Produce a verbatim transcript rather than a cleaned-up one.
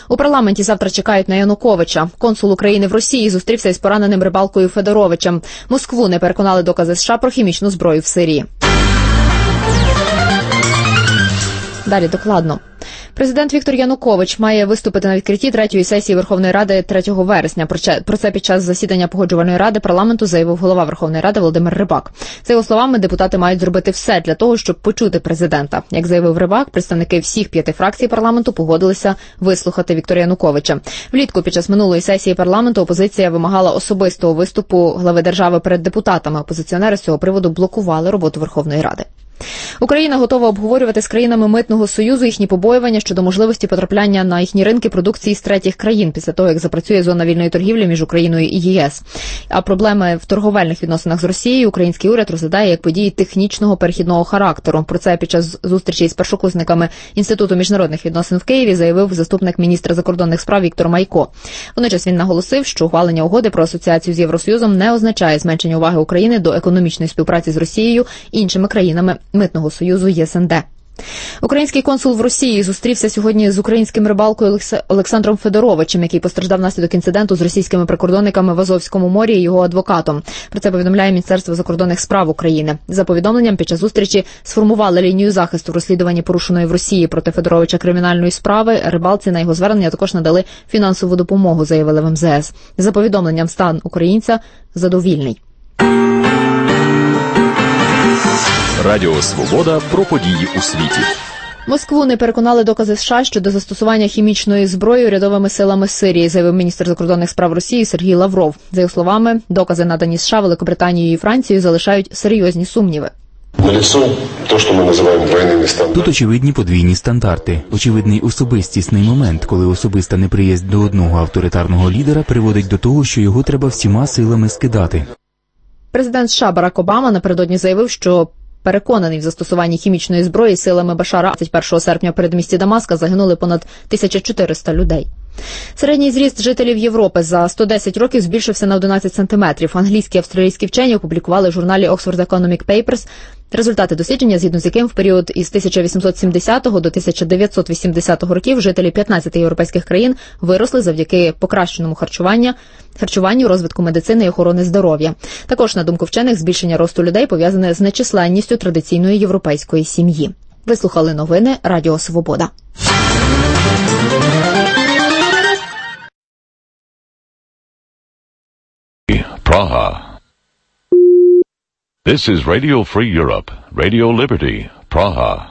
У парламенті завтра чекають на Януковича. Консул України в Росії зустрівся із пораненим рибалкою Федоровичем. Москву не переконали докази США про хімічну зброю в Сирії. Далі докладно. Президент Віктор Янукович має виступити на відкритті третьої сесії Верховної Ради третього вересня. Про це під час засідання Погоджувальної ради парламенту заявив голова Верховної Ради Володимир Рибак. За його словами, депутати мають зробити все для того, щоб почути президента. Як заявив Рибак, представники всіх п'яти фракцій парламенту погодилися вислухати Віктора Януковича. Влітку під час минулої сесії парламенту опозиція вимагала особистого виступу глави держави перед депутатами. Опозиціонери з цього приводу блокували роботу Верховної Ради. Україна готова обговорювати з країнами Митного Союзу їхні побоювання щодо можливості потрапляння на їхні ринки продукції з третіх країн після того, як запрацює зона вільної торгівлі між Україною і ЄС. А проблеми в торговельних відносинах з Росією український уряд розглядає як події технічного перехідного характеру. Про це під час зустрічі з першокурсниками Інституту міжнародних відносин в Києві заявив заступник міністра закордонних справ Віктор Майко. Водночас він наголосив, що ухвалення угоди про асоціацію з Євросоюзом не означає зменшення уваги України до економічної співпраці з Росією і іншими країнами Митного Союзу ЄСНД. Український консул в Росії зустрівся сьогодні з українським рибалкою Олександром Федоровичем, який постраждав внаслідок інциденту з російськими прикордонниками в Азовському морі і його адвокатом. Про це повідомляє Міністерство закордонних справ України. За повідомленням, під час зустрічі сформували лінію захисту в розслідуванні порушеної в Росії проти Федоровича кримінальної справи. Рибалці на його звернення також надали фінансову допомогу, заявили в ем зе ес. За повідомленням, стан українця задовільний. Радіо «Свобода» про події у світі. Москву не переконали докази США щодо застосування хімічної зброї урядовими силами Сирії, заявив міністр закордонних справ Росії Сергій Лавров. За його словами, докази, надані США, Великобританією і Францією, залишають серйозні сумніви. Тут очевидні подвійні стандарти. Очевидний особистісний момент, коли особиста неприязнь до одного авторитарного лідера приводить до того, що його треба всіма силами скидати. Президент США Барак Обама напередодні заявив, що переконаний в застосуванні хімічної зброї силами Башара. двадцять першого серпня в передмісті Дамаска загинули понад тисяча чотириста людей. Середній зріст жителів Європи за сто десять років збільшився на одинадцять сантиметрів. Англійські і австралійські вчені опублікували в журналі Oxford Economic Papers результати дослідження, згідно з яким в період із тисяча вісімсот сімдесятого до тисяча дев'ятсот вісімдесятого років жителі п'ятнадцяти європейських країн виросли завдяки покращеному харчуванню, харчуванню, розвитку медицини і охорони здоров'я. Також, на думку вчених, збільшення росту людей пов'язане з нечисленністю традиційної європейської сім'ї. Ви слухали новини Радіо Свобода. Praha. This is Radio Free Europe, Radio Liberty, Praha.